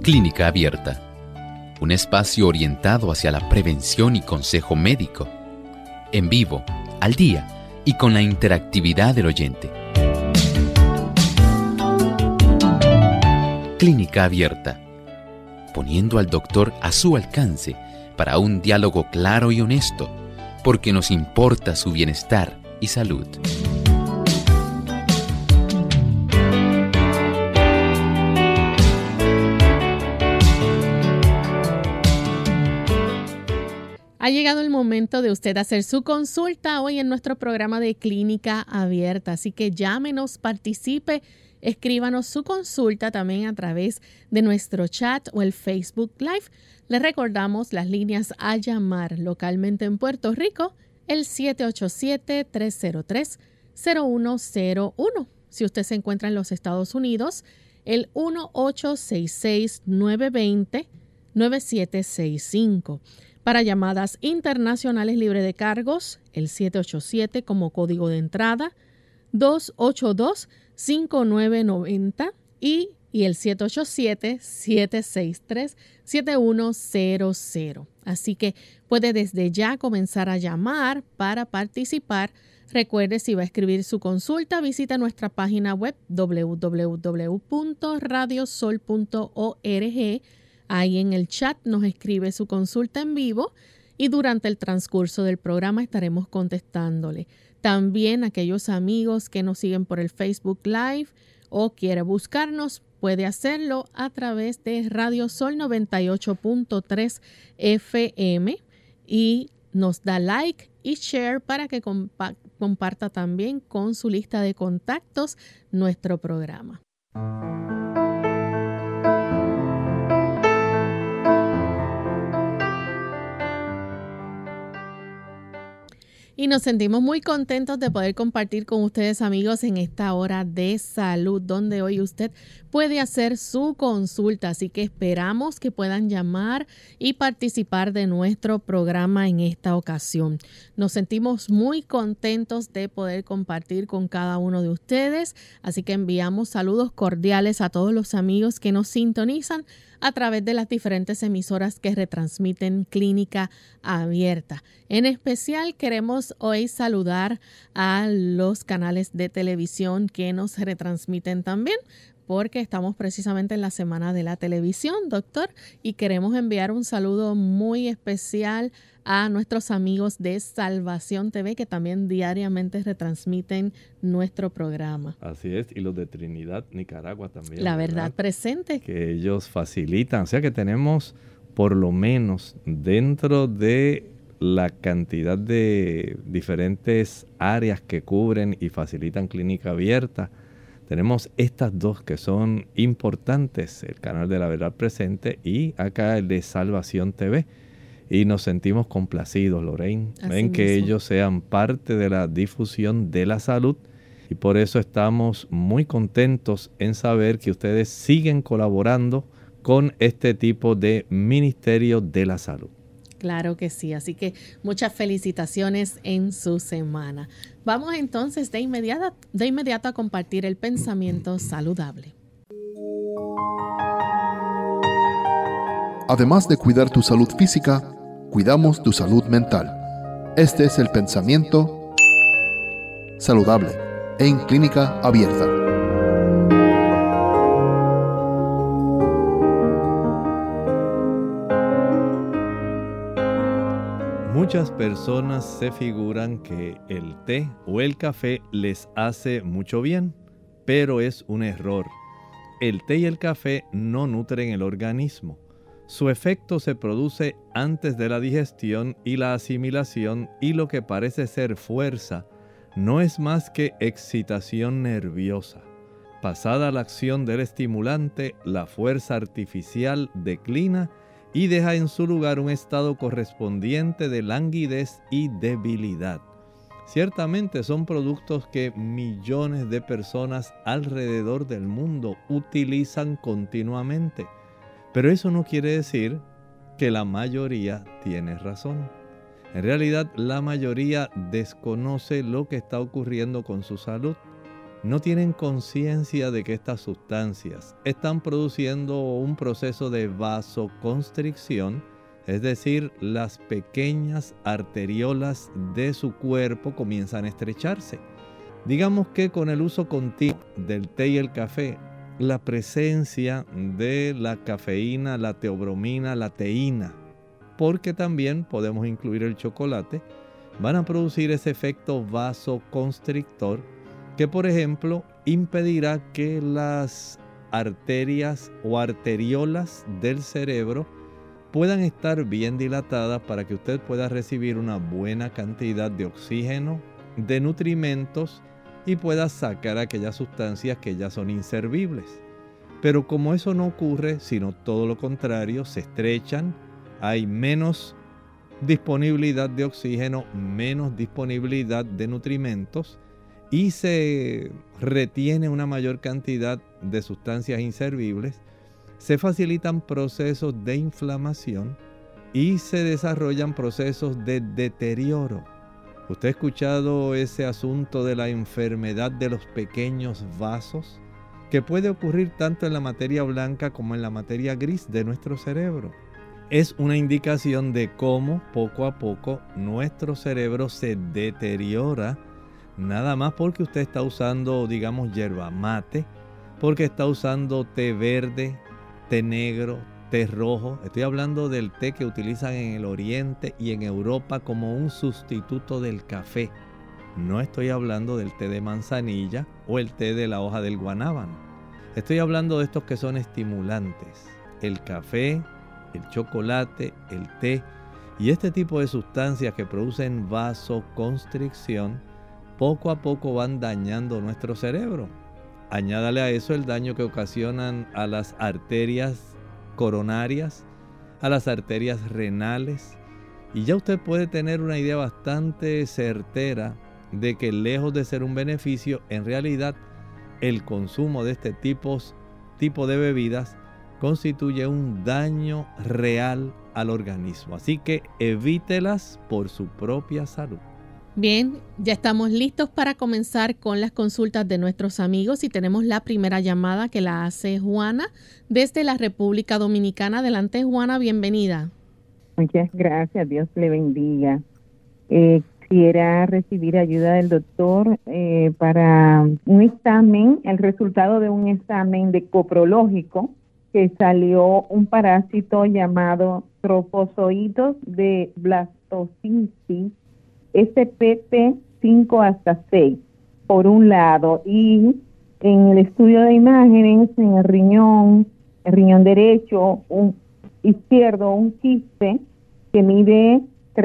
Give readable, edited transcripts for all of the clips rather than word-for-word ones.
Clínica Abierta, un espacio orientado hacia la prevención y consejo médico, en vivo, al día y con la interactividad del oyente. Clínica Abierta, poniendo al doctor a su alcance para un diálogo claro y honesto, porque nos importa su bienestar y salud. Ha llegado el momento de usted hacer su consulta hoy en nuestro programa de Clínica Abierta, así que llámenos, participe, escríbanos su consulta también a través de nuestro chat o el Facebook Live. Les recordamos las líneas a llamar localmente en Puerto Rico, el 787-303-0101. Si usted se encuentra en los Estados Unidos, el 1-866-920-9765. Para llamadas internacionales libre de cargos, el 787 como código de entrada, 282-5990 y el 787-763-7100. Así que puede desde ya comenzar a llamar para participar. Recuerde, si va a escribir su consulta, visita nuestra página web www.radiosol.org. Ahí en el chat nos escribe su consulta en vivo y durante el transcurso del programa estaremos contestándole. También aquellos amigos que nos siguen por el Facebook Live o quiere buscarnos, puede hacerlo a través de Radio Sol 98.3 FM y nos da like y share para que comparta también con su lista de contactos nuestro programa. Y nos sentimos muy contentos de poder compartir con ustedes, amigos, en esta hora de salud, donde hoy usted puede hacer su consulta. Así que esperamos que puedan llamar y participar de nuestro programa en esta ocasión. Nos sentimos muy contentos de poder compartir con cada uno de ustedes. Así que enviamos saludos cordiales a todos los amigos que nos sintonizan a través de las diferentes emisoras que retransmiten Clínica Abierta. En especial queremos hoy saludar a los canales de televisión que nos retransmiten también, porque estamos precisamente en la Semana de la Televisión, doctor, y queremos enviar un saludo muy especial a nuestros amigos de Salvación TV, que también diariamente retransmiten nuestro programa. Así es, y los de Trinidad, Nicaragua también. La verdad presente. Que ellos facilitan, o sea que tenemos por lo menos dentro de la cantidad de diferentes áreas que cubren y facilitan Clínica Abierta, tenemos estas dos que son importantes, el canal de La Verdad Presente y acá el de Salvación TV. Y nos sentimos complacidos, Lorraine, en que ellos sean parte de la difusión de la salud. Y por eso estamos muy contentos en saber que ustedes siguen colaborando con este tipo de ministerio de la salud. Claro que sí, así que muchas felicitaciones en su semana. Vamos entonces de inmediato a compartir el pensamiento saludable. Además de cuidar tu salud física, cuidamos tu salud mental. Este es el pensamiento saludable en Clínica Abierta. Muchas personas se figuran que el té o el café les hace mucho bien, pero es un error. El té y el café no nutren el organismo. Su efecto se produce antes de la digestión y la asimilación, y lo que parece ser fuerza no es más que excitación nerviosa. Pasada la acción del estimulante, la fuerza artificial declina y deja en su lugar un estado correspondiente de languidez y debilidad. Ciertamente son productos que millones de personas alrededor del mundo utilizan continuamente, pero eso no quiere decir que la mayoría tiene razón. En realidad, la mayoría desconoce lo que está ocurriendo con su salud. no tienen conciencia de que estas sustancias están produciendo un proceso de vasoconstricción, es decir, las pequeñas arteriolas de su cuerpo comienzan a estrecharse. Digamos que con el uso continuo del té y el café, la presencia de la cafeína, la teobromina, la teína, porque también podemos incluir el chocolate, van a producir ese efecto vasoconstrictor que, por ejemplo, impedirá que las arterias o arteriolas del cerebro puedan estar bien dilatadas para que usted pueda recibir una buena cantidad de oxígeno, de nutrimentos y pueda sacar aquellas sustancias que ya son inservibles. Pero como eso no ocurre, sino todo lo contrario, se estrechan, hay menos disponibilidad de oxígeno, menos disponibilidad de nutrimentos y se retiene una mayor cantidad de sustancias inservibles, se facilitan procesos de inflamación y se desarrollan procesos de deterioro. ¿Usted ha escuchado ese asunto de la enfermedad de los pequeños vasos? Que puede ocurrir tanto en la materia blanca como en la materia gris de nuestro cerebro. Es una indicación de cómo poco a poco nuestro cerebro se deteriora, nada más porque usted está usando, digamos, yerba mate, porque está usando té verde, té negro, té rojo. Estoy hablando del té que utilizan en el Oriente y en Europa como un sustituto del café. No estoy hablando del té de manzanilla o el té de la hoja del guanábano. Estoy hablando de estos que son estimulantes. El café, el chocolate, el té y este tipo de sustancias que producen vasoconstricción poco a poco van dañando nuestro cerebro. Añádale a eso el daño que ocasionan a las arterias coronarias, a las arterias renales, y ya usted puede tener una idea bastante certera de que lejos de ser un beneficio, en realidad el consumo de este tipo de bebidas constituye un daño real al organismo. Así que evítelas por su propia salud. Bien, ya estamos listos para comenzar con las consultas de nuestros amigos y tenemos la primera llamada que la hace Juana desde la República Dominicana. Adelante, Juana, bienvenida. Muchas gracias, Dios le bendiga. Quisiera recibir ayuda del doctor para un examen, el resultado de un examen de coprológico, que salió un parásito llamado trofozoitos de blastocystis SPP 5 hasta 6, por un lado, y en el estudio de imágenes, en el riñón derecho, izquierdo, un quiste que mide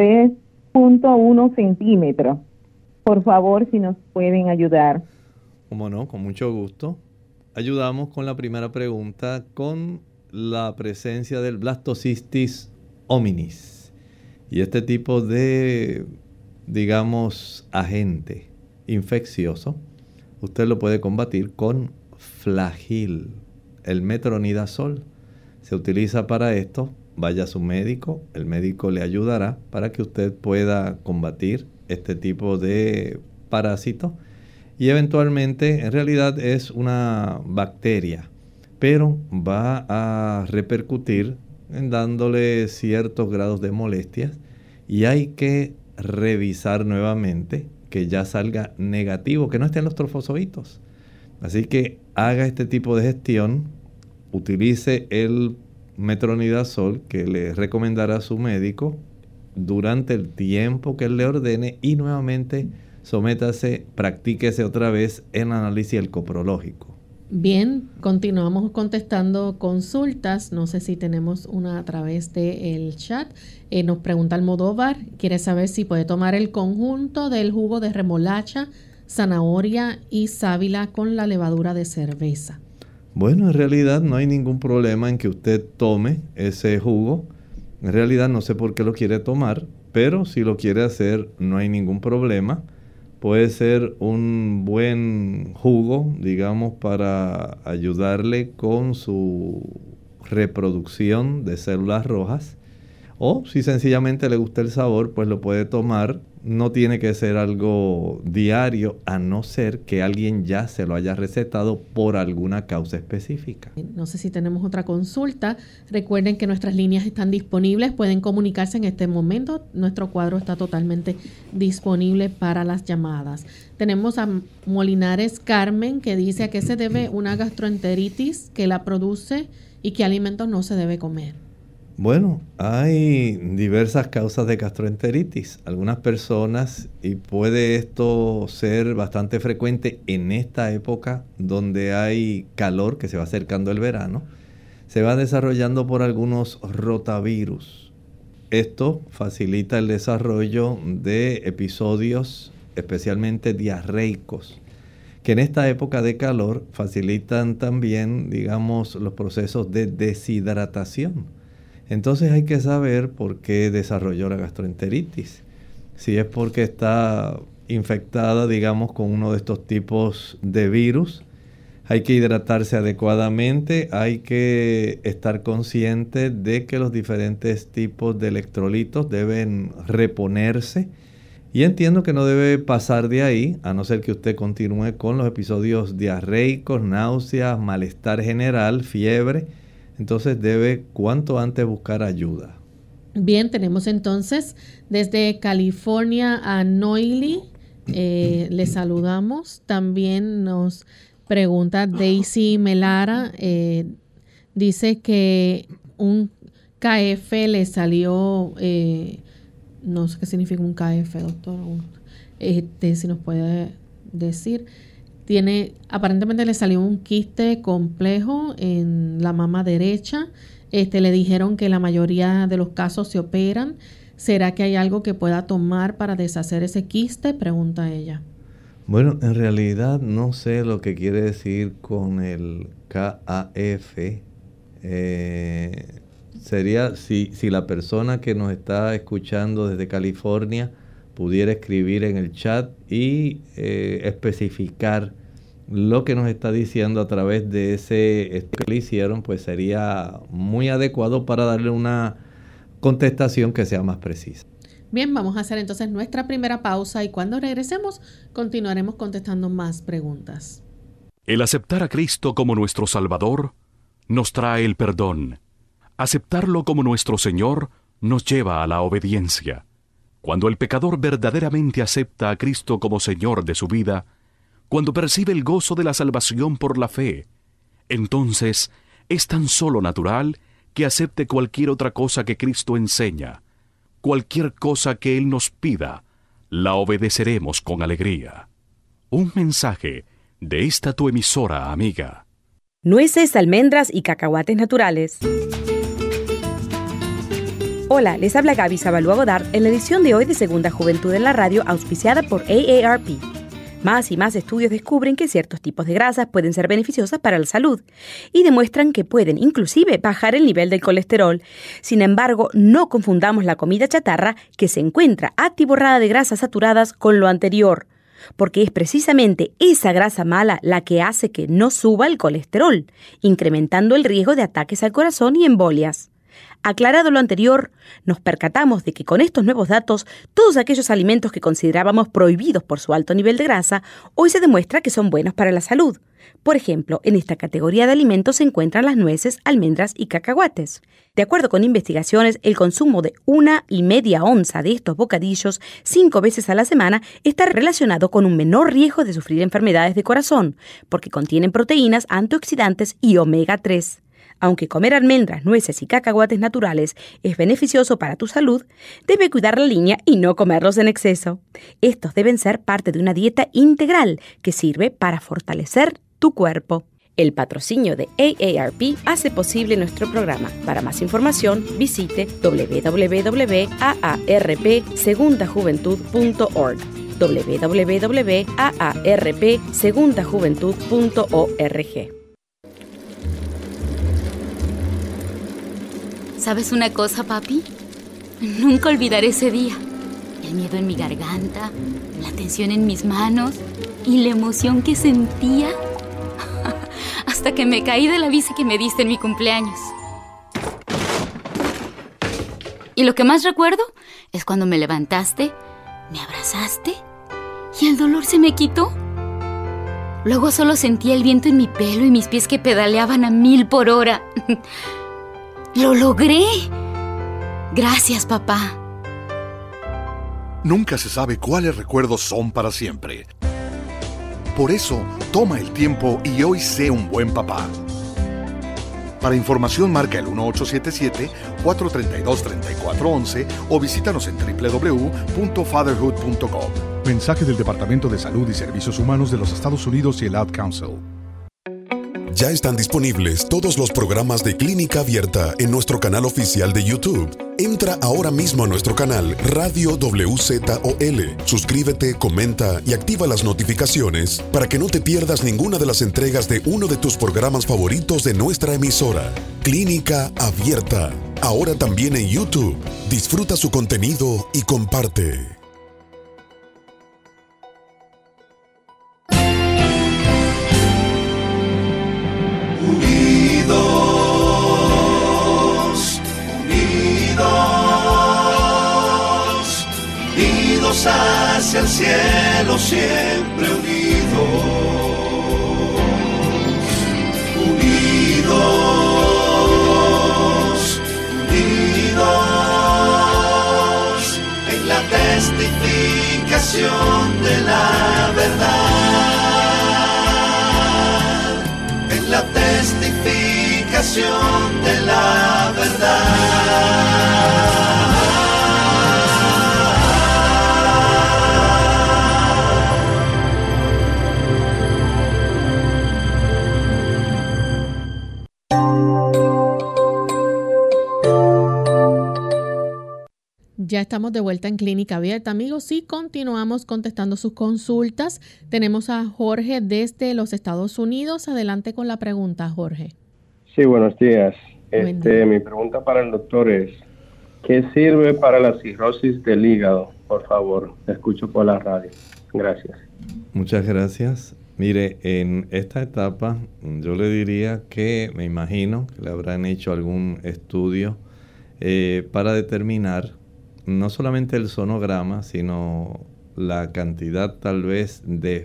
3.1 centímetros. Por favor, si nos pueden ayudar. Como no, con mucho gusto. Ayudamos con la primera pregunta, con la presencia del Blastocystis hominis. Y este tipo de, digamos, agente infeccioso, usted lo puede combatir con Flagyl, el metronidazol. Se utiliza para esto. Vaya a su médico, el médico le ayudará para que usted pueda combatir este tipo de parásito. Y eventualmente, en realidad es una bacteria, pero va a repercutir en dándole ciertos grados de molestias y hay que revisar nuevamente que ya salga negativo, que no estén los trofozoitos. Así que haga este tipo de gestión, utilice el metronidazol que le recomendará su médico durante el tiempo que él le ordene y nuevamente sométase, practíquese otra vez el análisis del coprológico. Bien, continuamos contestando consultas. No sé si tenemos una a través del chat. Nos pregunta Almodóvar, quiere saber si puede tomar el conjunto del jugo de remolacha, zanahoria y sábila con la levadura de cerveza. Bueno, en realidad no hay ningún problema en que usted tome ese jugo. En realidad no sé por qué lo quiere tomar, pero si lo quiere hacer no hay ningún problema. Puede ser un buen jugo, digamos, para ayudarle con su reproducción de células rojas. O si sencillamente le gusta el sabor, pues lo puede tomar. No tiene que ser algo diario, a no ser que alguien ya se lo haya recetado por alguna causa específica. No sé si tenemos otra consulta. Recuerden que nuestras líneas están disponibles. Pueden comunicarse en este momento. Nuestro cuadro está totalmente disponible para las llamadas. Tenemos a Molinares Carmen, que dice a qué se debe una gastroenteritis, que la produce y qué alimentos no se debe comer. Bueno, hay diversas causas de gastroenteritis. Algunas personas, y puede esto ser bastante frecuente en esta época donde hay calor, que se va acercando el verano, se va desarrollando por algunos rotavirus. Esto facilita el desarrollo de episodios especialmente diarreicos, que en esta época de calor facilitan también, digamos, los procesos de deshidratación. Entonces hay que saber por qué desarrolló la gastroenteritis. Si es porque está infectada, digamos, con uno de estos tipos de virus, hay que hidratarse adecuadamente, hay que estar consciente de que los diferentes tipos de electrolitos deben reponerse. Y entiendo que no debe pasar de ahí, a no ser que usted continúe con los episodios diarreicos, náuseas, malestar general, fiebre. Entonces debe cuanto antes buscar ayuda. Bien, tenemos entonces desde California a Noily. Le saludamos. También nos pregunta Daisy Melara. Dice que un KF le salió, no sé qué significa un KF, doctor. Si nos puede decir. Aparentemente le salió un quiste complejo en la mama derecha. Le dijeron que la mayoría de los casos se operan. ¿Será que hay algo que pueda tomar para deshacer ese quiste? Pregunta ella. Bueno, en realidad no sé lo que quiere decir con el KAF. Sería si la persona que nos está escuchando desde California pudiera escribir en el chat y especificar lo que nos está diciendo a través de ese que le hicieron, pues sería muy adecuado para darle una contestación que sea más precisa. Bien, vamos a hacer entonces nuestra primera pausa y cuando regresemos continuaremos contestando más preguntas. El aceptar a Cristo como nuestro Salvador nos trae el perdón. Aceptarlo como nuestro Señor nos lleva a la obediencia. Cuando el pecador verdaderamente acepta a Cristo como Señor de su vida, cuando percibe el gozo de la salvación por la fe, entonces es tan solo natural que acepte cualquier otra cosa que Cristo enseña. Cualquier cosa que Él nos pida, la obedeceremos con alegría. Un mensaje de esta tu emisora amiga. Nueces, almendras y cacahuates naturales. Hola, les habla Gaby Zabalúa Godard en la edición de hoy de Segunda Juventud en la Radio, auspiciada por AARP. Más y más estudios descubren que ciertos tipos de grasas pueden ser beneficiosas para la salud y demuestran que pueden inclusive bajar el nivel del colesterol. Sin embargo, no confundamos la comida chatarra, que se encuentra atiborrada de grasas saturadas, con lo anterior, porque es precisamente esa grasa mala la que hace que no suba el colesterol, incrementando el riesgo de ataques al corazón y embolias. Aclarado lo anterior, nos percatamos de que con estos nuevos datos, todos aquellos alimentos que considerábamos prohibidos por su alto nivel de grasa, hoy se demuestra que son buenos para la salud. Por ejemplo, en esta categoría de alimentos se encuentran las nueces, almendras y cacahuates. De acuerdo con investigaciones, el consumo de 1,5 onzas de estos bocadillos 5 veces a la semana está relacionado con un menor riesgo de sufrir enfermedades de corazón, porque contienen proteínas, antioxidantes y omega 3. Aunque comer almendras, nueces y cacahuates naturales es beneficioso para tu salud, debe cuidar la línea y no comerlos en exceso. Estos deben ser parte de una dieta integral que sirve para fortalecer tu cuerpo. El patrocinio de AARP hace posible nuestro programa. Para más información, visite www.aarpsegundajuventud.org www.aarpsegundajuventud.org. ¿Sabes una cosa, papi? Nunca olvidaré ese día. El miedo en mi garganta, la tensión en mis manos y la emoción que sentía hasta que me caí de la bici que me diste en mi cumpleaños. Y lo que más recuerdo es cuando me levantaste, me abrazaste y el dolor se me quitó. Luego solo sentía el viento en mi pelo y mis pies que pedaleaban a 1000 por hora. ¡Lo logré! Gracias, papá. Nunca se sabe cuáles recuerdos son para siempre. Por eso, toma el tiempo y hoy sé un buen papá. Para información marca el 1877-432-3411 o visítanos en www.fatherhood.com. Mensaje del Departamento de Salud y Servicios Humanos de los Estados Unidos y el Ad Council. Ya están disponibles todos los programas de Clínica Abierta en nuestro canal oficial de YouTube. Entra ahora mismo a nuestro canal Radio WZOL. Suscríbete, comenta y activa las notificaciones para que no te pierdas ninguna de las entregas de uno de tus programas favoritos de nuestra emisora. Clínica Abierta, ahora también en YouTube. Disfruta su contenido y comparte. Unidos hacia el cielo, siempre unidos, unidos, unidos, en la testificación de la verdad, en la testificación de la verdad. Ya estamos de vuelta en Clínica Abierta, amigos, y continuamos contestando sus consultas. Tenemos a Jorge desde los Estados Unidos. Adelante con la pregunta, Jorge. Sí, buenos días. Mi pregunta para el doctor es, ¿qué sirve para la cirrosis del hígado? Por favor, escucho por la radio. Gracias. Muchas gracias. Mire, en esta etapa yo le diría que me imagino que le habrán hecho algún estudio para determinar no solamente el sonograma, sino la cantidad tal vez de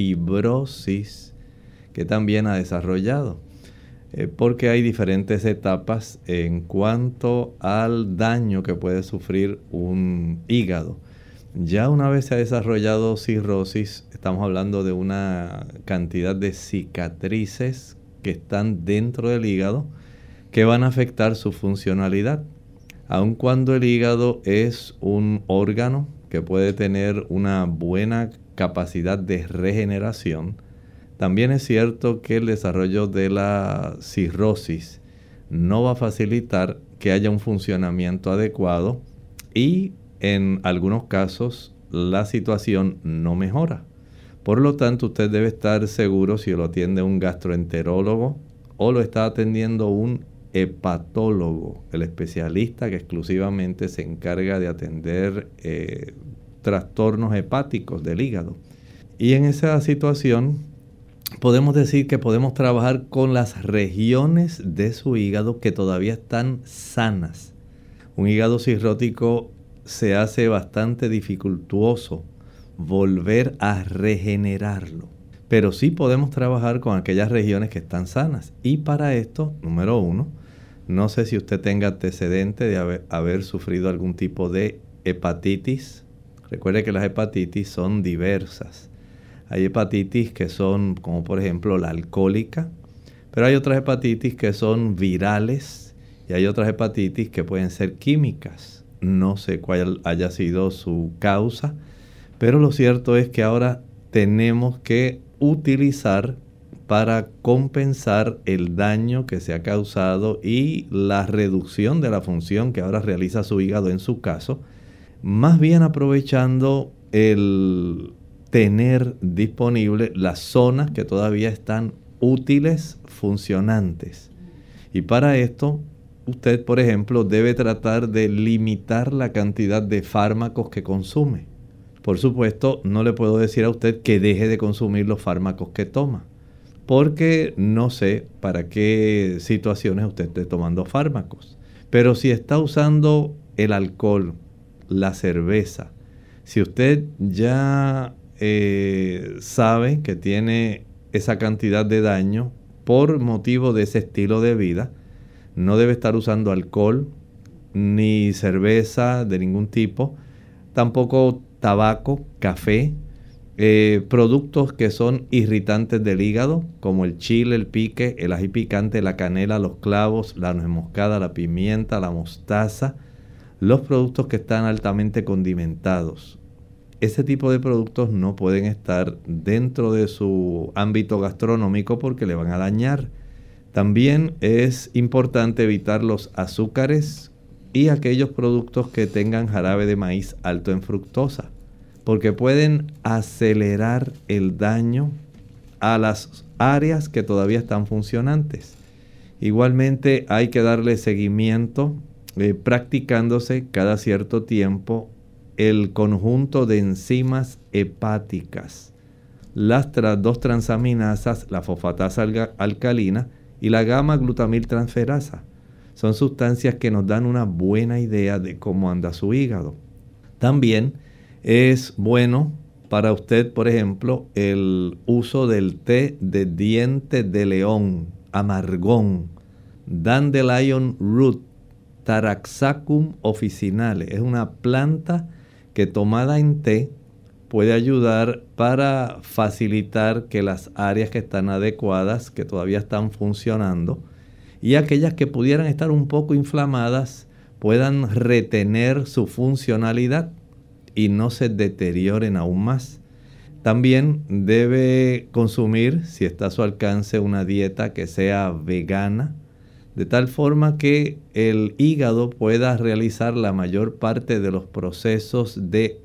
fibrosis que también ha desarrollado. Porque hay diferentes etapas en cuanto al daño que puede sufrir un hígado. Ya una vez se ha desarrollado cirrosis, estamos hablando de una cantidad de cicatrices que están dentro del hígado que van a afectar su funcionalidad. Aun cuando el hígado es un órgano que puede tener una buena capacidad de regeneración, también es cierto que el desarrollo de la cirrosis no va a facilitar que haya un funcionamiento adecuado y en algunos casos la situación no mejora. Por lo tanto, usted debe estar seguro si lo atiende un gastroenterólogo o lo está atendiendo un hepatólogo, el especialista que exclusivamente se encarga de atender trastornos hepáticos del hígado. Y en esa situación podemos decir que podemos trabajar con las regiones de su hígado que todavía están sanas. Un hígado cirrótico se hace bastante dificultuoso volver a regenerarlo. Pero sí podemos trabajar con aquellas regiones que están sanas. Y para esto, número 1, no sé si usted tenga antecedente de haber sufrido algún tipo de hepatitis. Recuerde que las hepatitis son diversas. Hay hepatitis que son, como por ejemplo la alcohólica, pero hay otras hepatitis que son virales y hay otras hepatitis que pueden ser químicas. No sé cuál haya sido su causa, pero lo cierto es que ahora tenemos que utilizar para compensar el daño que se ha causado y la reducción de la función que ahora realiza su hígado en su caso, más bien aprovechando el tener disponible las zonas que todavía están útiles, funcionantes. Y para esto, usted, por ejemplo, debe tratar de limitar la cantidad de fármacos que consume. Por supuesto, no le puedo decir a usted que deje de consumir los fármacos que toma, porque no sé para qué situaciones usted esté tomando fármacos. Pero si está usando el alcohol, la cerveza. Si usted ya sabe que tiene esa cantidad de daño por motivo de ese estilo de vida, no debe estar usando alcohol ni cerveza de ningún tipo, tampoco tabaco, café, productos que son irritantes del hígado, como el chile, el pique, el ají picante, la canela, los clavos, la nuez moscada, la pimienta, la mostaza, los productos que están altamente condimentados. Ese tipo de productos no pueden estar dentro de su ámbito gastronómico porque le van a dañar. También es importante evitar los azúcares y aquellos productos que tengan jarabe de maíz alto en fructosa, porque pueden acelerar el daño a las áreas que todavía están funcionantes. Igualmente hay que darle seguimiento, practicándose cada cierto tiempo el conjunto de enzimas hepáticas, las dos transaminasas, la fosfatasa alcalina y la gamma-glutamiltransferasa. Son sustancias que nos dan una buena idea de cómo anda su hígado. También es bueno para usted, por ejemplo, el uso del té de diente de león, amargón, dandelion root, Taraxacum officinale. Es una planta que tomada en té puede ayudar para facilitar que las áreas que están adecuadas, que todavía están funcionando, y aquellas que pudieran estar un poco inflamadas, puedan retener su funcionalidad y no se deterioren aún más. También debe consumir, si está a su alcance, una dieta que sea vegana, de tal forma que el hígado pueda realizar la mayor parte de los procesos de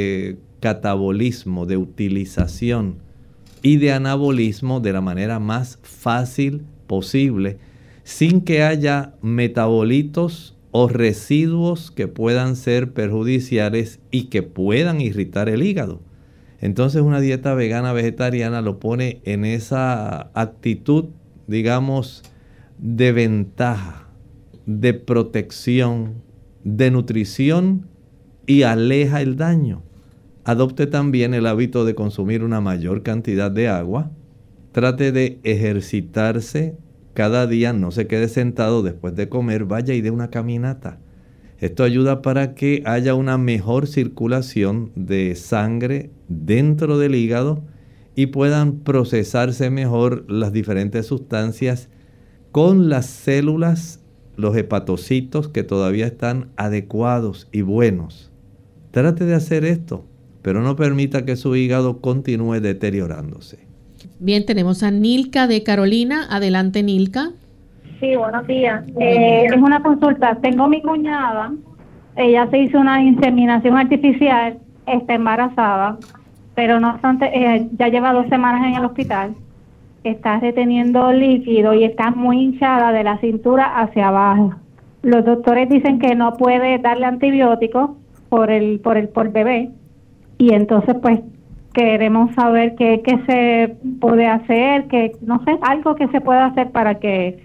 catabolismo, de utilización y de anabolismo de la manera más fácil posible, sin que haya metabolitos o residuos que puedan ser perjudiciales y que puedan irritar el hígado. Entonces una dieta vegana vegetariana lo pone en esa actitud, digamos, de ventaja, de protección, de nutrición y aleja el daño. Adopte también el hábito de consumir una mayor cantidad de agua. Trate de ejercitarse cada día, no se quede sentado después de comer, vaya y dé una caminata. Esto ayuda para que haya una mejor circulación de sangre dentro del hígado y puedan procesarse mejor las diferentes sustancias con las células, los hepatocitos que todavía están adecuados y buenos. Trate de hacer esto, pero no permita que su hígado continúe deteriorándose. Bien, tenemos a Nilka de Carolina. Adelante, Nilka. Sí, buenos días. Es una consulta. Tengo mi cuñada, ella se hizo una inseminación artificial, está embarazada, pero no obstante, ya lleva 2 semanas en el hospital. Está reteniendo líquido y está muy hinchada de la cintura hacia abajo. Los doctores dicen que no puede darle antibióticos por bebé, y entonces pues queremos saber qué se puede hacer, que no sé, algo que se pueda hacer para que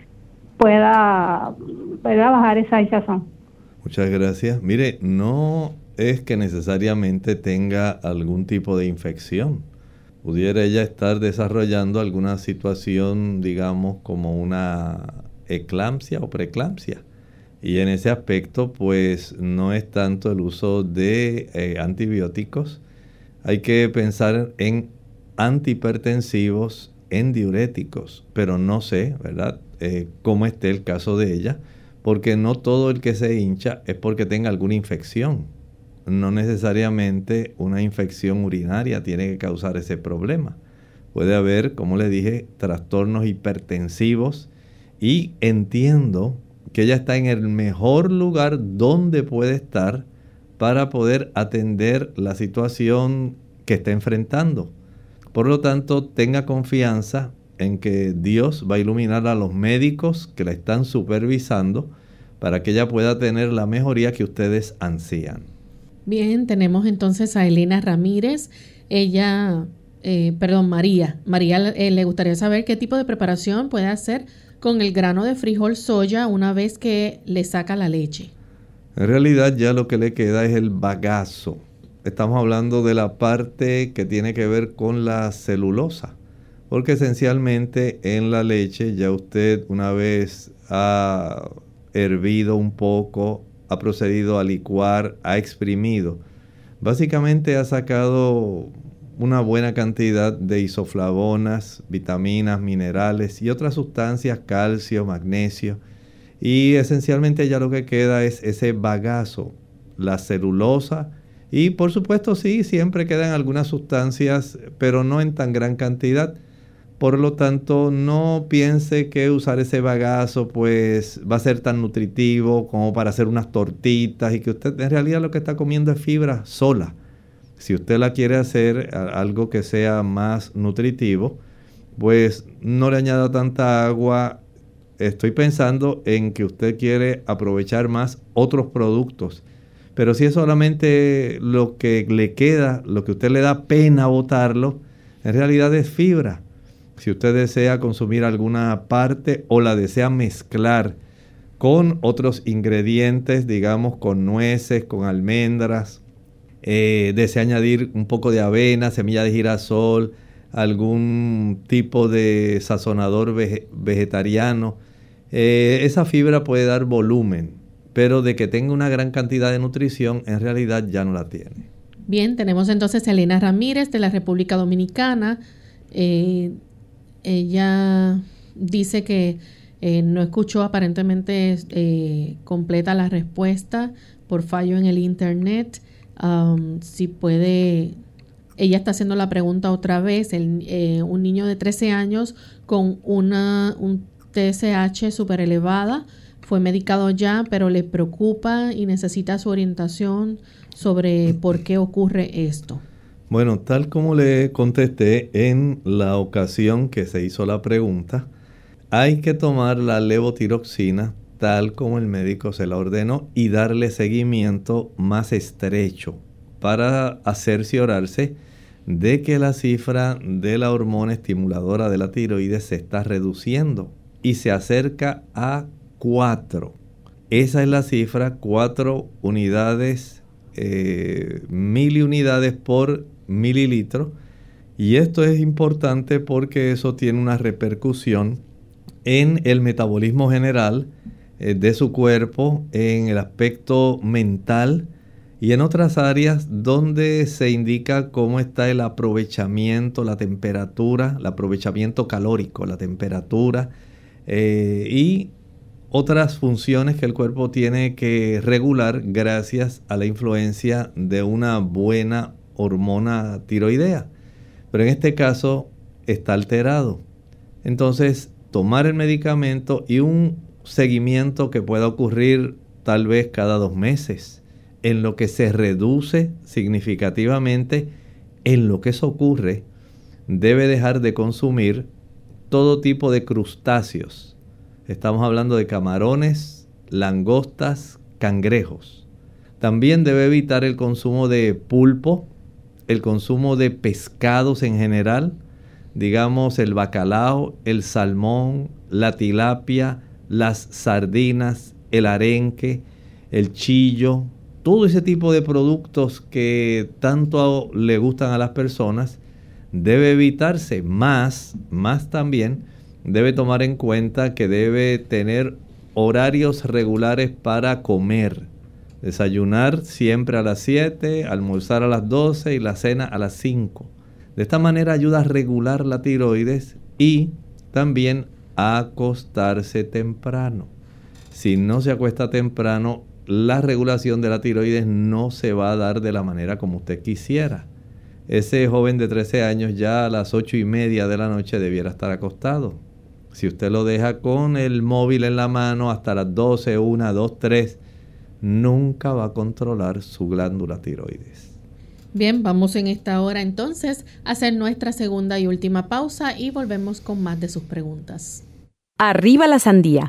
pueda, ¿verdad?, bajar esa hinchazón. Muchas gracias. Mire, no es que necesariamente tenga algún tipo de infección. Pudiera ella estar desarrollando alguna situación, digamos, como una eclampsia o preeclampsia. Y en ese aspecto, pues, no es tanto el uso de antibióticos. Hay que pensar en antihipertensivos, en diuréticos, pero no sé, ¿verdad?, cómo esté el caso de ella, porque no todo el que se hincha es porque tenga alguna infección. No necesariamente una infección urinaria tiene que causar ese problema. Puede haber, como le dije, trastornos hipertensivos, y entiendo que ella está en el mejor lugar donde puede estar para poder atender la situación que está enfrentando. Por lo tanto, tenga confianza en que Dios va a iluminar a los médicos que la están supervisando para que ella pueda tener la mejoría que ustedes ansían. Bien, tenemos entonces a Elena Ramírez. María. María le gustaría saber qué tipo de preparación puede hacer con el grano de frijol soya una vez que le saca la leche. En realidad ya lo que le queda es el bagazo. Estamos hablando de la parte que tiene que ver con la celulosa, porque esencialmente en la leche ya usted, una vez ha hervido un poco, ha procedido a licuar, ha exprimido, básicamente ha sacado una buena cantidad de isoflavonas, vitaminas, minerales y otras sustancias, calcio, magnesio, y esencialmente ya lo que queda es ese bagazo, la celulosa, y por supuesto sí, siempre quedan algunas sustancias, pero no en tan gran cantidad. Por lo tanto, no piense que usar ese bagazo pues va a ser tan nutritivo como para hacer unas tortitas, y que usted en realidad lo que está comiendo es fibra sola. Si usted la quiere hacer algo que sea más nutritivo, pues no le añada tanta agua. Estoy pensando en que usted quiere aprovechar más otros productos. Pero si es solamente lo que le queda, lo que a usted le da pena botarlo, en realidad es fibra. Si usted desea consumir alguna parte o la desea mezclar con otros ingredientes, digamos con nueces, con almendras, desea añadir un poco de avena, semilla de girasol, algún tipo de sazonador vegetariano, esa fibra puede dar volumen, pero de que tenga una gran cantidad de nutrición, en realidad ya no la tiene. Bien, tenemos entonces a Elena Ramírez de la República Dominicana. Ella dice que no escuchó aparentemente completa la respuesta por fallo en el internet. Si puede, ella está haciendo la pregunta otra vez. Un niño de 13 años con un TSH súper elevada, fue medicado ya, pero le preocupa y necesita su orientación sobre por qué ocurre esto. Bueno, tal como le contesté en la ocasión que se hizo la pregunta, hay que tomar la levotiroxina tal como el médico se la ordenó y darle seguimiento más estrecho para cerciorarse de que la cifra de la hormona estimuladora de la tiroides se está reduciendo y se acerca a 4. Esa es la cifra, 4 unidades, miliunidades por mililitro. Y esto es importante porque eso tiene una repercusión en el metabolismo general de su cuerpo, en el aspecto mental y en otras áreas donde se indica cómo está el aprovechamiento, la temperatura, el aprovechamiento calórico, la temperatura y otras funciones que el cuerpo tiene que regular gracias a la influencia de una buena hormona tiroidea. Pero en este caso está alterado. Entonces, tomar el medicamento y un seguimiento que pueda ocurrir tal vez cada 2 meses, en lo que se reduce significativamente. En lo que eso ocurre, debe dejar de consumir todo tipo de crustáceos. Estamos hablando de camarones, langostas, cangrejos. También debe evitar el consumo de pulpo, el consumo de pescados en general, digamos el bacalao, el salmón, la tilapia, las sardinas, el arenque, el chillo, todo ese tipo de productos que tanto le gustan a las personas debe evitarse. Más también debe tomar en cuenta que debe tener horarios regulares para comer. Desayunar siempre a las 7, almorzar a las 12 y la cena a las 5. De esta manera ayuda a regular la tiroides y también a acostarse temprano. Si no se acuesta temprano, la regulación de la tiroides no se va a dar de la manera como usted quisiera. Ese joven de 13 años ya a las 8:30 de la noche debiera estar acostado. Si usted lo deja con el móvil en la mano hasta las 12, 1, 2, 3, nunca va a controlar su glándula tiroides. Bien, vamos en esta hora entonces a hacer nuestra segunda y última pausa y volvemos con más de sus preguntas. Arriba la sandía.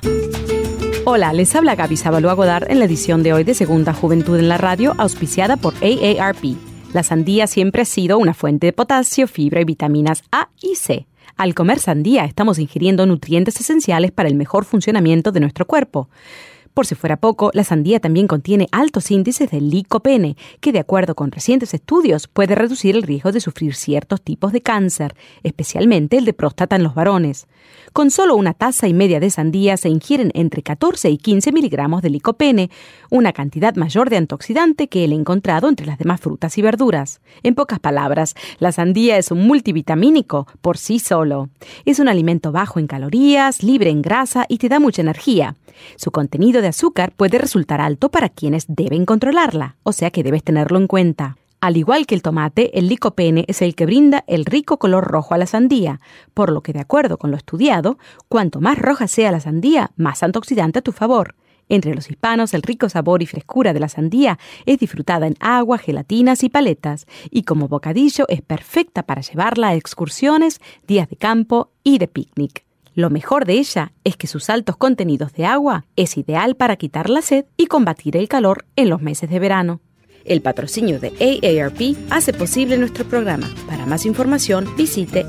Hola, les habla Gaby Sabalúa Godard en la edición de hoy de Segunda Juventud en la Radio, auspiciada por AARP. La sandía siempre ha sido una fuente de potasio, fibra y vitaminas A y C. Al comer sandía estamos ingiriendo nutrientes esenciales para el mejor funcionamiento de nuestro cuerpo. Por si fuera poco, la sandía también contiene altos índices de licopene, que de acuerdo con recientes estudios puede reducir el riesgo de sufrir ciertos tipos de cáncer, especialmente el de próstata en los varones. Con solo 1,5 tazas de sandía se ingieren entre 14 y 15 miligramos de licopene, una cantidad mayor de antioxidante que el encontrado entre las demás frutas y verduras. En pocas palabras, la sandía es un multivitamínico por sí solo. Es un alimento bajo en calorías, libre en grasa y te da mucha energía. Su contenido de azúcar puede resultar alto para quienes deben controlarla, o sea que debes tenerlo en cuenta. Al igual que el tomate, el licopene es el que brinda el rico color rojo a la sandía, por lo que de acuerdo con lo estudiado, cuanto más roja sea la sandía, más antioxidante a tu favor. Entre los hispanos, el rico sabor y frescura de la sandía es disfrutada en agua, gelatinas y paletas, y como bocadillo es perfecta para llevarla a excursiones, días de campo y de picnic. Lo mejor de ella es que sus altos contenidos de agua es ideal para quitar la sed y combatir el calor en los meses de verano. El patrocinio de AARP hace posible nuestro programa. Para más información, visite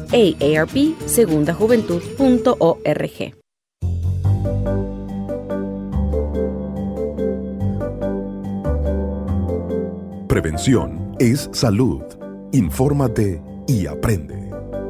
aarpsegundajuventud.org. Prevención es salud. Infórmate y aprende.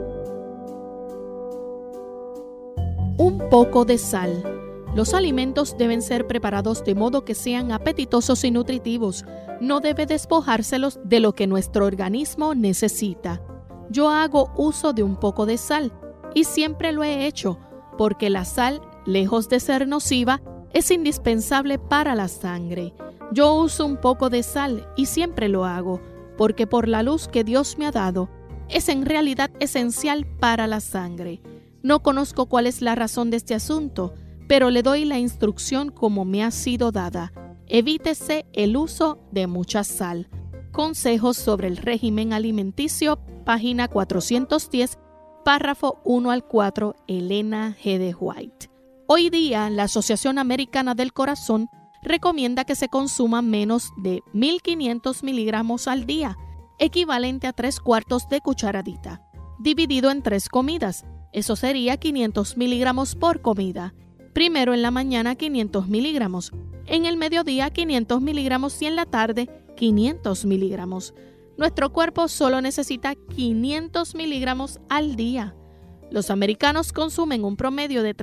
Un poco de sal. Los alimentos deben ser preparados de modo que sean apetitosos y nutritivos. No debe despojárselos de lo que nuestro organismo necesita. Yo hago uso de un poco de sal y siempre lo he hecho porque la sal, lejos de ser nociva, es indispensable para la sangre. Yo uso un poco de sal y siempre lo hago porque por la luz que Dios me ha dado, es en realidad esencial para la sangre. No conozco cuál es la razón de este asunto, pero le doy la instrucción como me ha sido dada. Evítese el uso de mucha sal. Consejos sobre el régimen alimenticio, página 410, párrafo 1 al 4, Elena G. de White. Hoy día, la Asociación Americana del Corazón recomienda que se consuma menos de 1.500 miligramos al día, equivalente a 3/4 de cucharadita, dividido en 3 comidas. Eso sería 500 miligramos por comida. Primero en la mañana 500 miligramos, en el mediodía 500 miligramos y en la tarde 500 miligramos. Nuestro cuerpo solo necesita 500 miligramos al día. Los americanos consumen un promedio de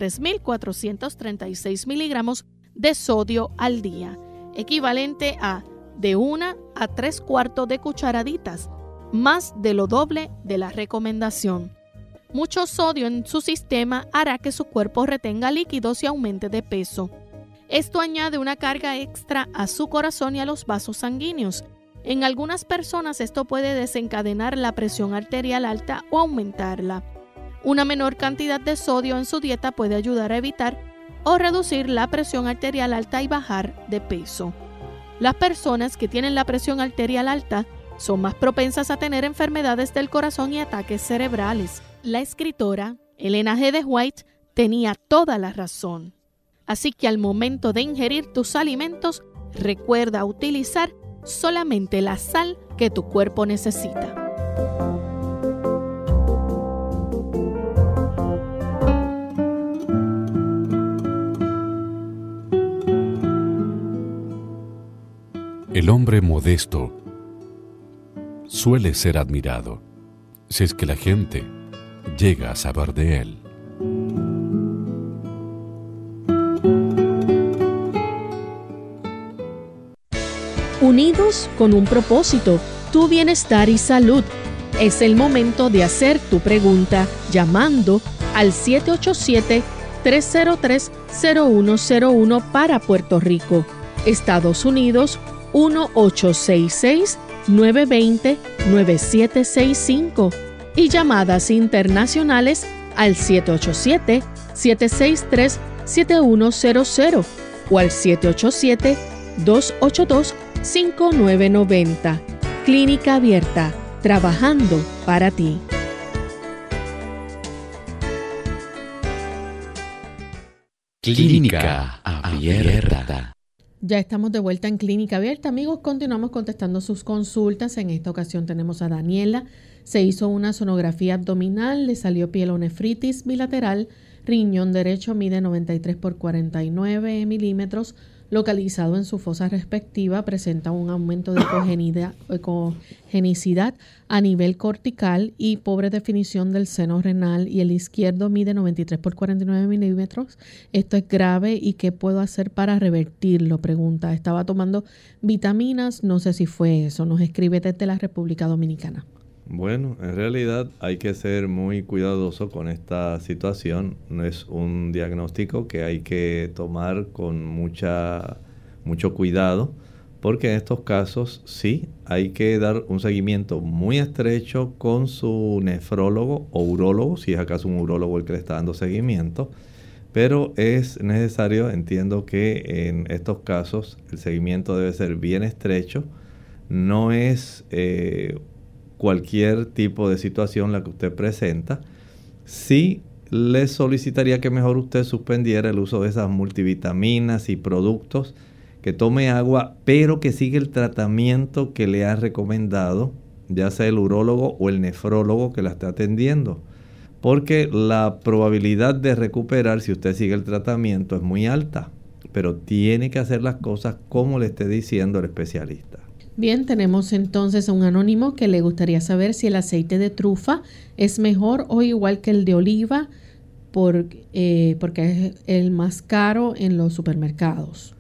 3.436 miligramos de sodio al día, equivalente a de 1 a 3/4 de cucharaditas, más de lo doble de la recomendación. Mucho sodio en su sistema hará que su cuerpo retenga líquidos y aumente de peso. Esto añade una carga extra a su corazón y a los vasos sanguíneos. En algunas personas esto puede desencadenar la presión arterial alta o aumentarla. Una menor cantidad de sodio en su dieta puede ayudar a evitar o reducir la presión arterial alta y bajar de peso. Las personas que tienen la presión arterial alta son más propensas a tener enfermedades del corazón y ataques cerebrales. La escritora Elena G. de White tenía toda la razón. Así que al momento de ingerir tus alimentos, recuerda utilizar solamente la sal que tu cuerpo necesita. El hombre modesto suele ser admirado, si es que la gente llega a saber de él. Unidos con un propósito, tu bienestar y salud. Es el momento de hacer tu pregunta llamando al 787-303-0101 para Puerto Rico, Estados Unidos 1-866-920-9765 y llamadas internacionales al 787-763-7100 o al 787-282-5990. Clínica Abierta, trabajando para ti. Clínica Abierta. Ya estamos de vuelta en Clínica Abierta, amigos. Continuamos contestando sus consultas. En esta ocasión tenemos a Daniela. Se hizo una sonografía abdominal, le salió pielonefritis bilateral, riñón derecho mide 93 por 49 milímetros, localizado en su fosa respectiva, presenta un aumento de ecogenicidad a nivel cortical y pobre definición del seno renal, y el izquierdo mide 93 por 49 milímetros. Esto es grave, ¿y qué puedo hacer para revertirlo? Pregunta. Estaba tomando vitaminas, no sé si fue eso. Nos escribe desde la República Dominicana. Bueno, en realidad hay que ser muy cuidadoso con esta situación. No es un diagnóstico que hay que tomar con mucho cuidado, porque en estos casos sí hay que dar un seguimiento muy estrecho con su nefrólogo o urólogo, si es acaso un urólogo el que le está dando seguimiento. Pero es necesario, entiendo que en estos casos el seguimiento debe ser bien estrecho. No es cualquier tipo de situación la que usted presenta. Sí le solicitaría que mejor usted suspendiera el uso de esas multivitaminas y productos, que tome agua, pero que siga el tratamiento que le ha recomendado, ya sea el urólogo o el nefrólogo que la está atendiendo. Porque la probabilidad de recuperar si usted sigue el tratamiento es muy alta, pero tiene que hacer las cosas como le esté diciendo el especialista. Bien, tenemos entonces a un anónimo que le gustaría saber si el aceite de trufa es mejor o igual que el de oliva, porque es el más caro en los supermercados.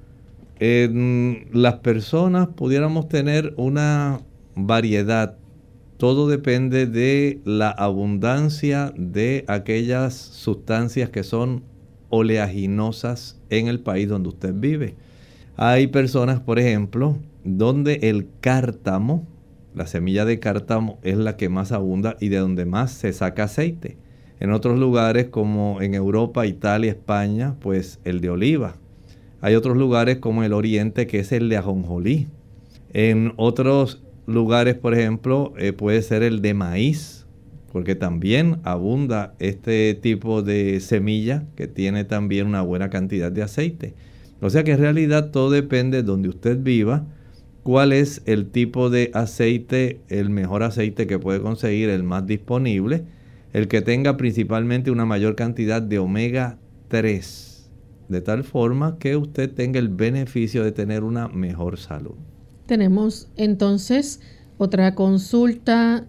Las personas pudiéramos tener una variedad. Todo depende de la abundancia de aquellas sustancias que son oleaginosas en el país donde usted vive. Hay personas, por ejemplo, donde el cártamo, la semilla de cártamo, es la que más abunda y de donde más se saca aceite. En otros lugares como en Europa, Italia, España, pues el de oliva. Hay otros lugares como el oriente que es el de ajonjolí. En otros lugares, por ejemplo, puede ser el de maíz, porque también abunda este tipo de semilla que tiene también una buena cantidad de aceite. O sea que en realidad todo depende de donde usted viva, cuál es el tipo de aceite, el mejor aceite que puede conseguir, el más disponible, el que tenga principalmente una mayor cantidad de omega 3, de tal forma que usted tenga el beneficio de tener una mejor salud. Tenemos entonces otra consulta.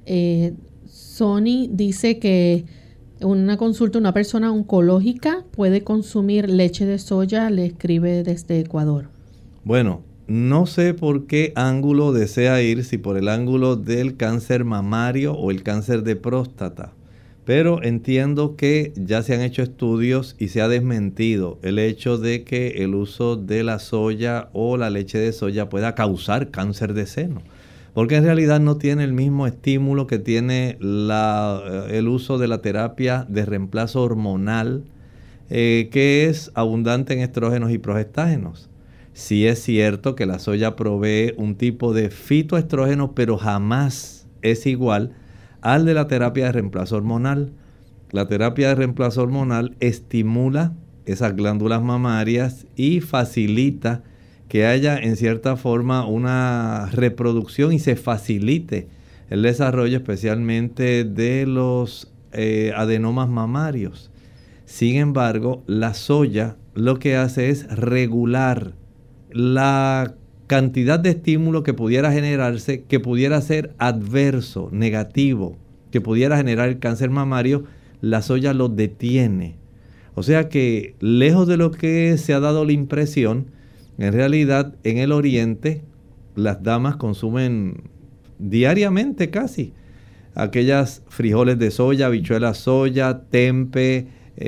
Sony dice que una persona oncológica puede consumir leche de soya, le escribe desde Ecuador. Bueno, no sé por qué ángulo desea ir, si por el ángulo del cáncer mamario o el cáncer de próstata. Pero entiendo que ya se han hecho estudios y se ha desmentido el hecho de que el uso de la soya o la leche de soya pueda causar cáncer de seno. Porque en realidad no tiene el mismo estímulo que tiene el uso de la terapia de reemplazo hormonal, que es abundante en estrógenos y progestágenos. Sí es cierto que la soya provee un tipo de fitoestrógeno, pero jamás es igual al de la terapia de reemplazo hormonal. La terapia de reemplazo hormonal estimula esas glándulas mamarias y facilita que haya en cierta forma una reproducción y se facilite el desarrollo especialmente de los adenomas mamarios. Sin embargo, la soya lo que hace es regular la cantidad de estímulo que pudiera generarse, que pudiera ser adverso, negativo, que pudiera generar el cáncer mamario. La soya lo detiene. O sea que lejos de lo que se ha dado la impresión, en realidad en el oriente las damas consumen diariamente casi aquellas frijoles de soya, habichuelas soya, tempe,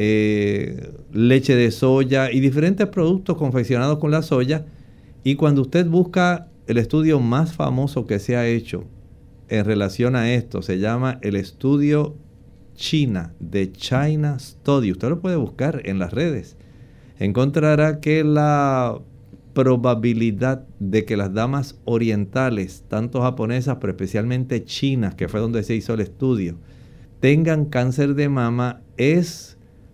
leche de soya y diferentes productos confeccionados con la soya. Y cuando usted busca el estudio más famoso que se ha hecho en relación a esto, se llama el estudio China, de China Study. Usted lo puede buscar en las redes. Encontrará que la probabilidad de que las damas orientales, tanto japonesas, pero especialmente chinas, que fue donde se hizo el estudio, tengan cáncer de mama es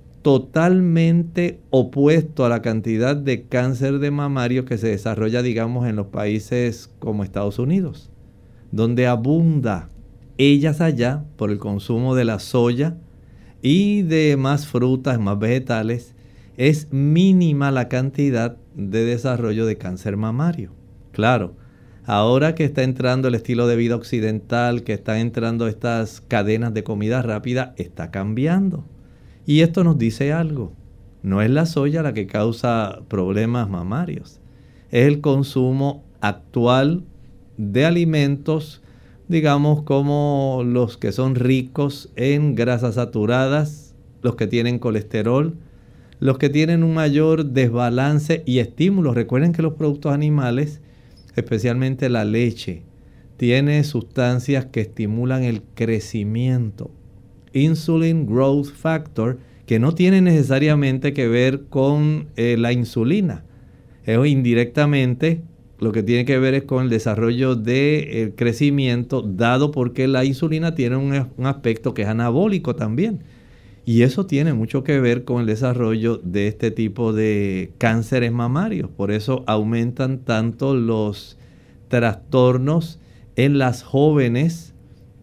totalmente opuesto a la cantidad de cáncer de mamario que se desarrolla, digamos, en los países como Estados Unidos, donde abunda ellas allá por el consumo de la soya y de más frutas, más vegetales. es mínima la cantidad de desarrollo de cáncer mamario. Claro, ahora que está entrando el estilo de vida occidental, que están entrando estas cadenas de comida rápida, está cambiando. Y esto nos dice algo. No es la soya la que causa problemas mamarios. Es el consumo actual de alimentos, digamos, como los que son ricos en grasas saturadas, los que tienen colesterol, los que tienen un mayor desbalance y estímulos. Recuerden que los productos animales, especialmente la leche, tiene sustancias que estimulan el crecimiento. Insulin Growth Factor, que no tiene necesariamente que ver con la insulina. Indirectamente, lo que tiene que ver es con el desarrollo del crecimiento, dado porque la insulina tiene un aspecto que es anabólico también. Y eso tiene mucho que ver con el desarrollo de este tipo de cánceres mamarios. Por eso aumentan tanto los trastornos en las jóvenes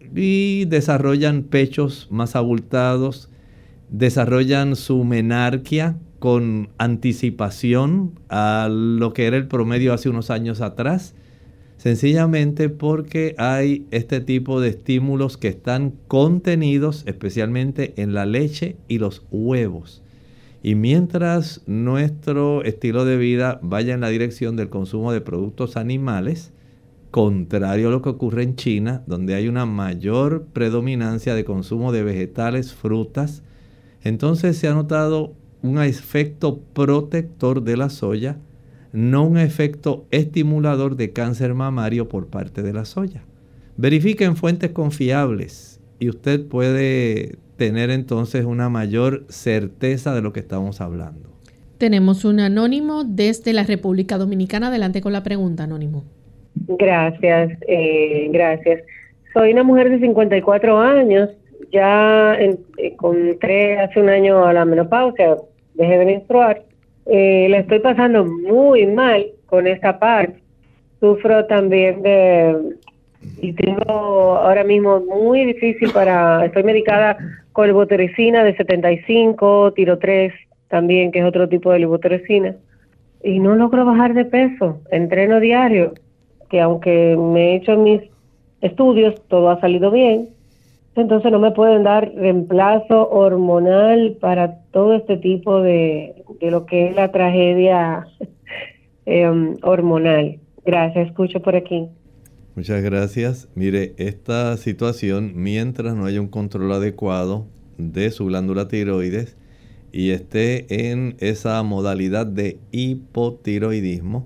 y desarrollan pechos más abultados, desarrollan su menarquia con anticipación a lo que era el promedio hace unos años atrás, sencillamente porque hay este tipo de estímulos que están contenidos especialmente en la leche y los huevos. Y mientras nuestro estilo de vida vaya en la dirección del consumo de productos animales, contrario a lo que ocurre en China, donde hay una mayor predominancia de consumo de vegetales, frutas, entonces se ha notado un efecto protector de la soya, no un efecto estimulador de cáncer mamario por parte de la soya. Verifiquen fuentes confiables y usted puede tener entonces una mayor certeza de lo que estamos hablando. Tenemos un anónimo desde la República Dominicana. Adelante con la pregunta, anónimo. Gracias. Soy una mujer de 54 años. Ya encontré hace un año a la menopausia, dejé de menstruar. La estoy pasando muy mal con esta parte. Sufro también y tengo ahora mismo muy difícil estoy medicada con levotiroxina de 75, tiro 3 también, que es otro tipo de levotiroxina. Y no logro bajar de peso. Entreno diario, que aunque me he hecho mis estudios, todo ha salido bien. Entonces no me pueden dar reemplazo hormonal para todo este tipo de lo que es la tragedia hormonal. Gracias, escucho por aquí. Muchas gracias. Mire, esta situación, mientras no haya un control adecuado de su glándula tiroides y esté en esa modalidad de hipotiroidismo,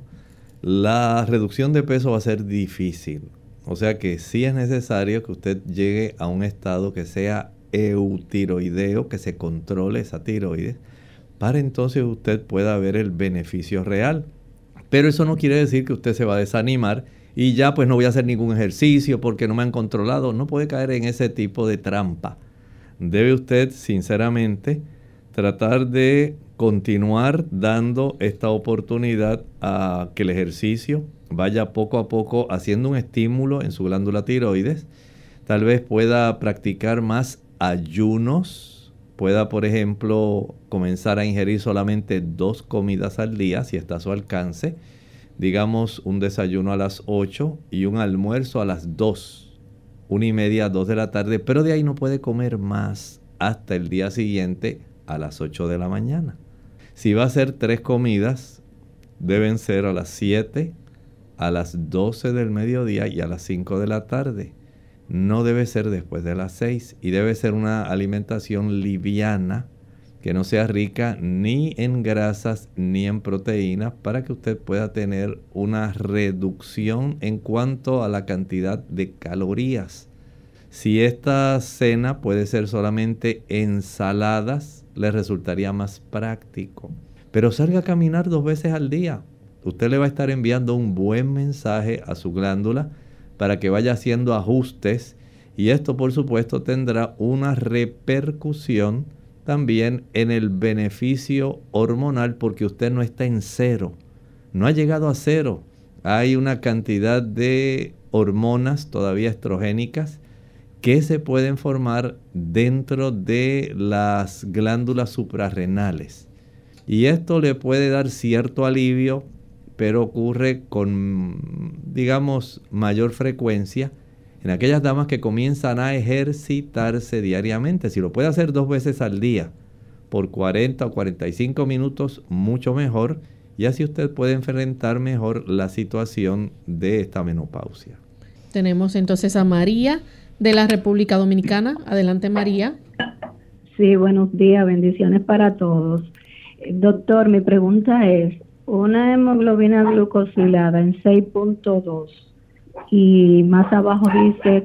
la reducción de peso va a ser difícil. O sea que sí es necesario que usted llegue a un estado que sea eutiroideo, que se controle esa tiroides, para entonces usted pueda ver el beneficio real. Pero eso no quiere decir que usted se va a desanimar y ya pues no voy a hacer ningún ejercicio porque no me han controlado. No puede caer en ese tipo de trampa. Debe usted sinceramente tratar de continuar dando esta oportunidad a que el ejercicio vaya poco a poco haciendo un estímulo en su glándula tiroides. Tal vez pueda practicar más ayunos. Pueda, por ejemplo, comenzar a ingerir solamente 2 comidas al día, si está a su alcance. Digamos, un desayuno a las 8 y un almuerzo a las 2. 1:30, 2 de la tarde. Pero de ahí no puede comer más hasta el día siguiente a las 8 de la mañana. Si va a hacer 3 comidas, deben ser a las 7, a las 12 del mediodía y a las 5 de la tarde. No debe ser después de las 6 y debe ser una alimentación liviana que no sea rica ni en grasas ni en proteínas para que usted pueda tener una reducción en cuanto a la cantidad de calorías. Si esta cena puede ser solamente ensaladas, le resultaría más práctico. Pero salga a caminar 2 veces al día. Usted le va a estar enviando un buen mensaje a su glándula para que vaya haciendo ajustes y esto por supuesto tendrá una repercusión también en el beneficio hormonal porque usted no está en cero, no ha llegado a cero. Hay una cantidad de hormonas todavía estrogénicas que se pueden formar dentro de las glándulas suprarrenales. Y esto le puede dar cierto alivio, pero ocurre con, digamos, mayor frecuencia en aquellas damas que comienzan a ejercitarse diariamente. Si lo puede hacer 2 veces al día, por 40 o 45 minutos, mucho mejor. Y así usted puede enfrentar mejor la situación de esta menopausia. Tenemos entonces a María de la República Dominicana. Adelante, María. Sí, buenos días, bendiciones para todos. Doctor, mi pregunta es, una hemoglobina glucosilada en 6.2 y más abajo dice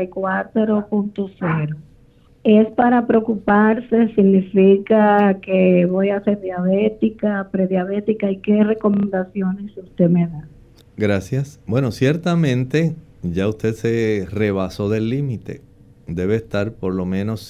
44.0. ¿Es para preocuparse? ¿Significa que voy a ser diabética, prediabética? ¿Y qué recomendaciones usted me da? Gracias. Bueno, ciertamente ya usted se rebasó del límite. Debe estar por lo menos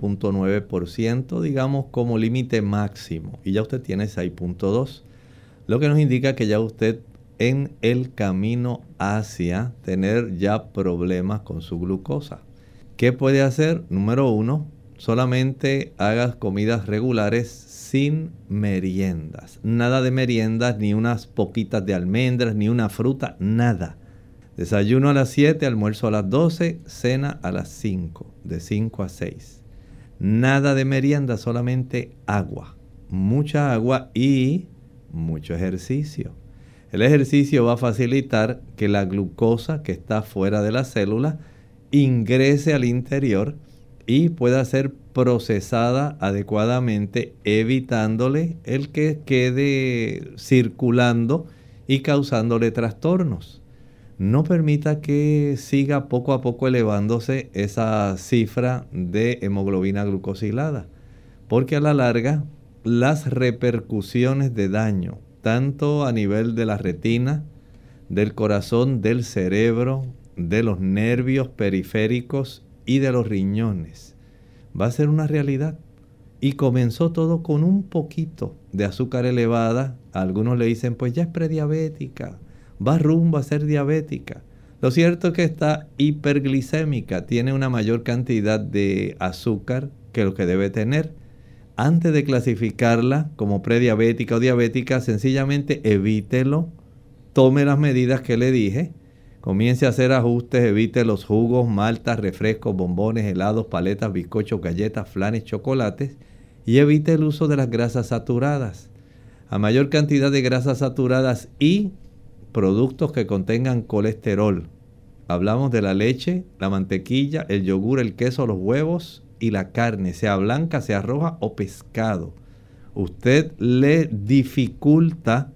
5.9%, digamos, como límite máximo. Y ya usted tiene 6.2. Lo que nos indica que ya usted en el camino hacia tener ya problemas con su glucosa. ¿Qué puede hacer? Número 1, solamente haga comidas regulares sin meriendas. Nada de meriendas, ni unas poquitas de almendras, ni una fruta, nada. Desayuno a las 7, almuerzo a las 12, cena a las 5, de 5 a 6. Nada de merienda, solamente agua. Mucha agua y mucho ejercicio. El ejercicio va a facilitar que la glucosa que está fuera de la célula ingrese al interior y pueda ser procesada adecuadamente, evitándole el que quede circulando y causándole trastornos. No permita que siga poco a poco elevándose esa cifra de hemoglobina glucosilada, porque a la larga las repercusiones de daño, tanto a nivel de la retina, del corazón, del cerebro, de los nervios periféricos y de los riñones, va a ser una realidad. Y comenzó todo con un poquito de azúcar elevada. Algunos le dicen, pues ya es prediabética, va rumbo a ser diabética. Lo cierto es que está hiperglicémica, tiene una mayor cantidad de azúcar que lo que debe tener. Antes de clasificarla como prediabética o diabética, sencillamente evítelo, tome las medidas que le dije, comience a hacer ajustes, evite los jugos, maltas, refrescos, bombones, helados, paletas, bizcochos, galletas, flanes, chocolates y evite el uso de las grasas saturadas. A mayor cantidad de grasas saturadas y productos que contengan colesterol. Hablamos de la leche, la mantequilla, el yogur, el queso, los huevos y la carne, sea blanca, sea roja o pescado. Usted le dificulta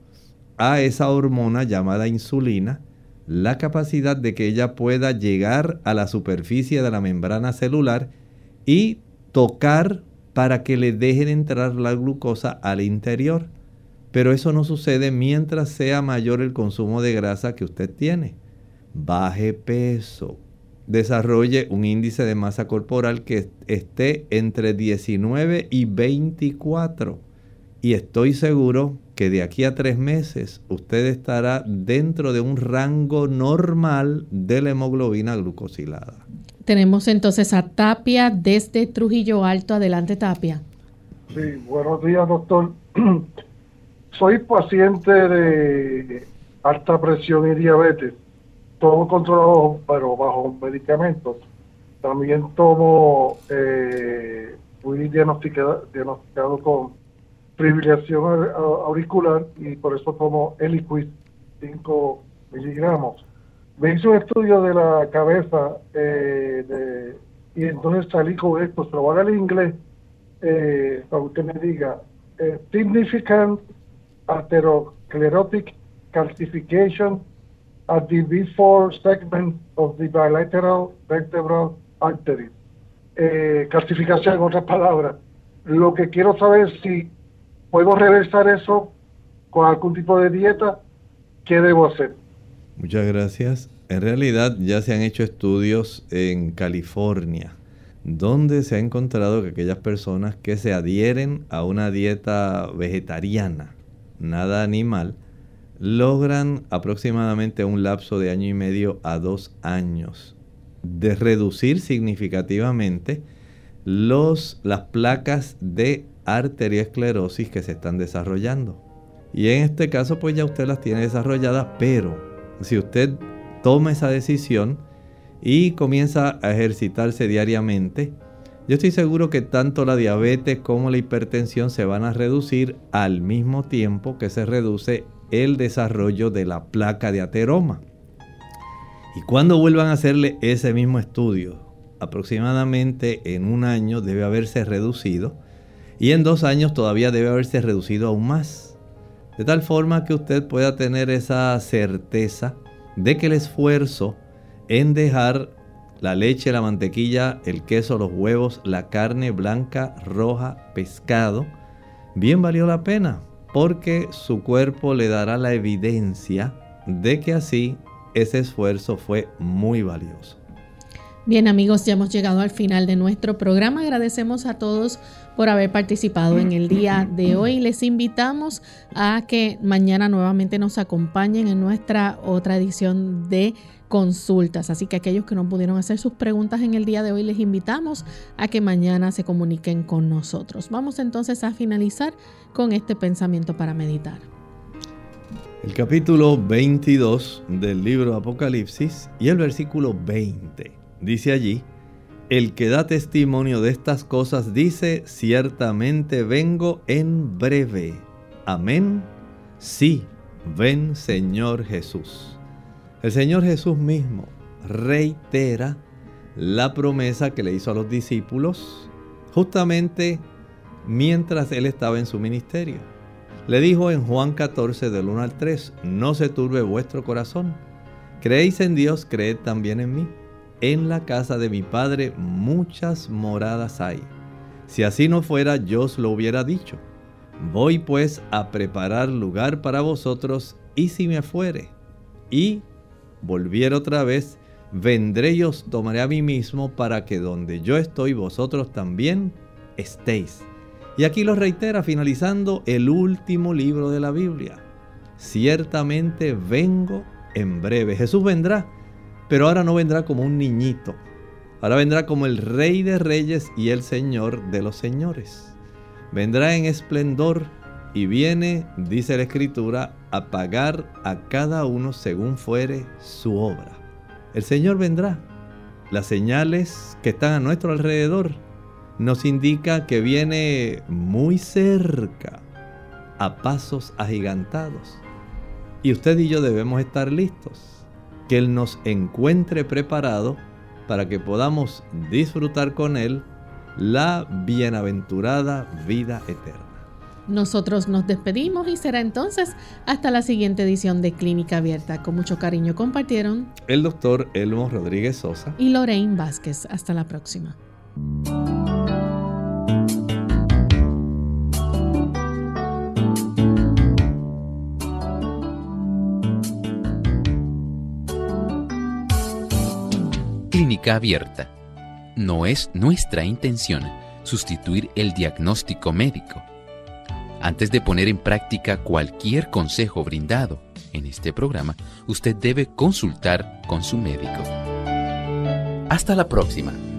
a esa hormona llamada insulina la capacidad de que ella pueda llegar a la superficie de la membrana celular y tocar para que le dejen entrar la glucosa al interior. Pero eso no sucede mientras sea mayor el consumo de grasa que usted tiene. Baje peso. Desarrolle un índice de masa corporal que esté entre 19 y 24. Y estoy seguro que de aquí a 3 meses usted estará dentro de un rango normal de la hemoglobina glucosilada. Tenemos entonces a Tapia desde Trujillo Alto. Adelante, Tapia. Sí, buenos días, doctor. Soy paciente de alta presión y diabetes. Todo controlado, pero bajo medicamentos. También tomo, fui diagnosticado con fibrilación auricular y por eso tomo Eliquis 5 miligramos. Me hizo un estudio de la cabeza y entonces salí con esto. Se lo voy a dar en inglés para que usted me diga. Significant atherosclerotic calcification at the V4 segment of the bilateral vertebral artery. Calcificación, en otras palabras. Lo que quiero saber es si puedo reversar eso con algún tipo de dieta. ¿Qué debo hacer? Muchas gracias. En realidad ya se han hecho estudios en California, donde se ha encontrado que aquellas personas que se adhieren a una dieta vegetariana, nada animal, logran aproximadamente un lapso de 1 año y medio a 2 años de reducir significativamente las placas de arteriosclerosis que se están desarrollando. Y en este caso pues ya usted las tiene desarrolladas, pero si usted toma esa decisión y comienza a ejercitarse diariamente, yo estoy seguro que tanto la diabetes como la hipertensión se van a reducir al mismo tiempo que se reduce el desarrollo de la placa de ateroma. Y cuando vuelvan a hacerle ese mismo estudio, aproximadamente en 1 año debe haberse reducido, y en 2 años todavía debe haberse reducido aún más. De tal forma que usted pueda tener esa certeza de que el esfuerzo en dejar la leche, la mantequilla, el queso, los huevos, la carne blanca, roja, pescado, bien valió la pena, porque su cuerpo le dará la evidencia de que así ese esfuerzo fue muy valioso. Bien, amigos, ya hemos llegado al final de nuestro programa. Agradecemos a todos por haber participado en el día de hoy. Les invitamos a que mañana nuevamente nos acompañen en nuestra otra edición de consultas. Así que aquellos que no pudieron hacer sus preguntas en el día de hoy, les invitamos a que mañana se comuniquen con nosotros. Vamos entonces a finalizar con este pensamiento para meditar. El capítulo 22 del libro de Apocalipsis y el versículo 20. Dice allí: el que da testimonio de estas cosas dice, ciertamente vengo en breve. Amén. Sí, ven Señor Jesús. El Señor Jesús mismo reitera la promesa que le hizo a los discípulos justamente mientras él estaba en su ministerio. Le dijo en Juan 14 del 1 al 3, no se turbe vuestro corazón. Creéis en Dios, creed también en mí. En la casa de mi Padre muchas moradas hay. Si así no fuera, yo os lo hubiera dicho. Voy pues a preparar lugar para vosotros, y si me fuere y volviere otra vez, vendré y os tomaré a mí mismo, para que donde yo estoy, vosotros también estéis. Y aquí lo reitera, finalizando el último libro de la Biblia. Ciertamente vengo en breve. Jesús vendrá, pero ahora no vendrá como un niñito. Ahora vendrá como el Rey de Reyes y el Señor de los Señores. Vendrá en esplendor y viene, dice la Escritura, a pagar a cada uno según fuere su obra. El Señor vendrá. Las señales que están a nuestro alrededor nos indica que viene muy cerca, a pasos agigantados. Y usted y yo debemos estar listos. Que Él nos encuentre preparado para que podamos disfrutar con Él la bienaventurada vida eterna. Nosotros nos despedimos y será entonces hasta la siguiente edición de Clínica Abierta. Con mucho cariño compartieron el doctor Elmo Rodríguez Sosa y Lorraine Vázquez. Hasta la próxima. Clínica Abierta. No es nuestra intención sustituir el diagnóstico médico. Antes de poner en práctica cualquier consejo brindado en este programa, usted debe consultar con su médico. Hasta la próxima.